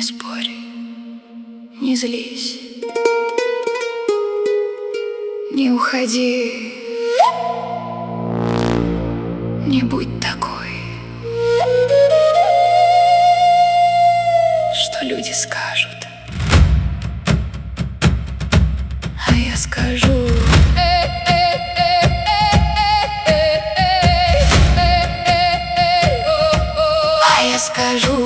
Не спорь, не злись, не уходи, не будь такой. Что люди скажут, а я скажу. А я скажу.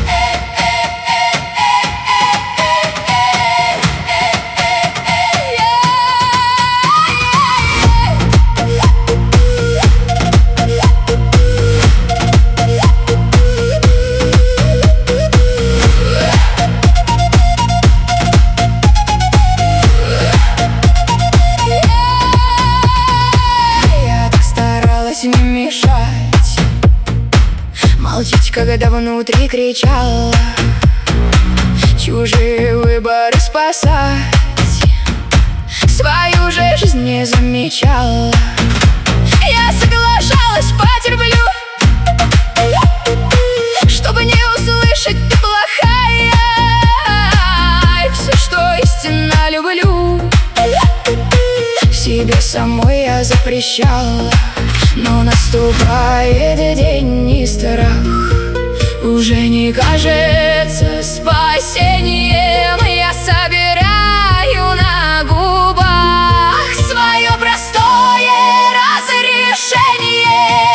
Не мешать, молчать, когда внутри кричала, чужие выборы спасать, свою же жизнь не замечала. Я соглашалась, потерплю, чтобы не услышать ты плохая. И все, что истинно люблю, себе самой я запрещала. Но наступает день, и страх уже не кажется спасением. Я собираю на губах свое простое разрешение.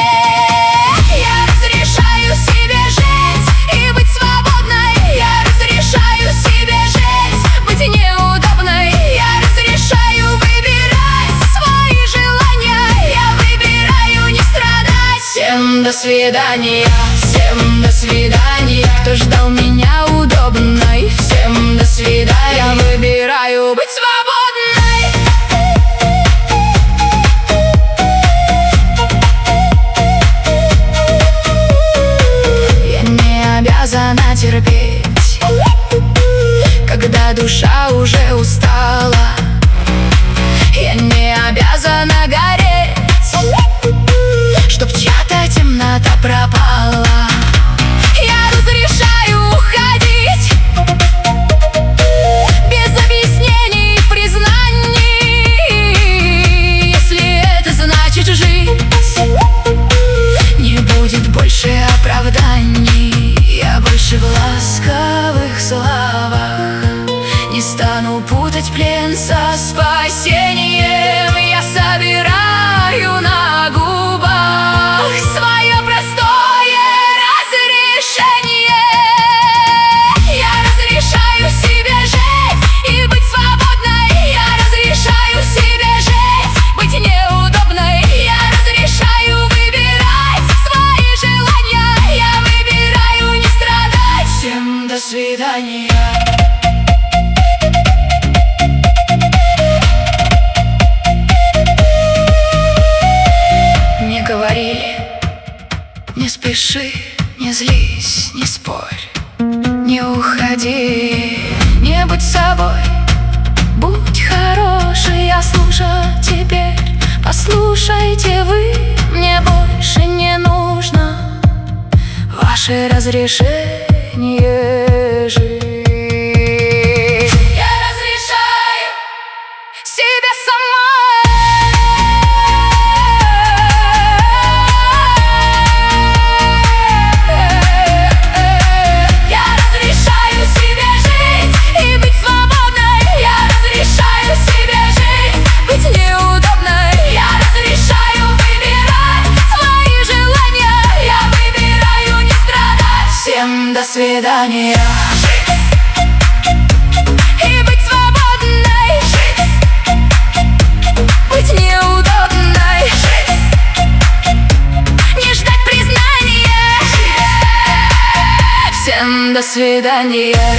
Я разрешаю себе жить и быть свободной. Я разрешаю себе жить, быть неудобной. Я разрешаю выбирать свои желания. Я выбираю не страдать. Всем до свидания, всем до свидания. Кто ждал меня удобной, всем до свидания. Я выбираю быть свободной. Я не обязана терпеть, когда душа уже устала. Я не обязана гореть, чтоб чья-то темнота пропала. Я разрешаю уходить без объяснений и признаний, если это значит жить. Не будет больше оправданий. Я больше в ласковых словах не стану путать плен со спасением. Я собираю на губах свое простое разрешение. Я разрешаю себе жить и быть свободной. Я разрешаю себе жить, быть неудобной. Я разрешаю выбирать свои желания. Я выбираю не страдать. Всем до свидания. Не спеши, не злись, не спорь, не уходи, не будь собой. Будь хороший, я слушаю теперь. Послушайте вы, мне больше не нужно ваше разрешение жить. Я разрешаю себе самой. До свидания. И быть свободной, быть неудобной, не ждать признания. Всем до свидания.